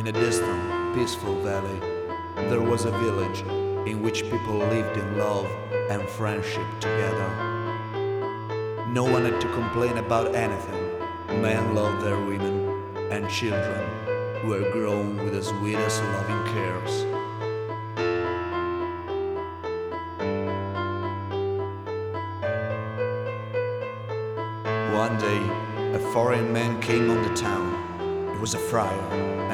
In a distant, peaceful valley, there was a village in which people lived in love and friendship together. No one had to complain about anything. Men loved their women, and children were grown with the sweetest loving cares. One day, a foreign man came on the town. He was a friar,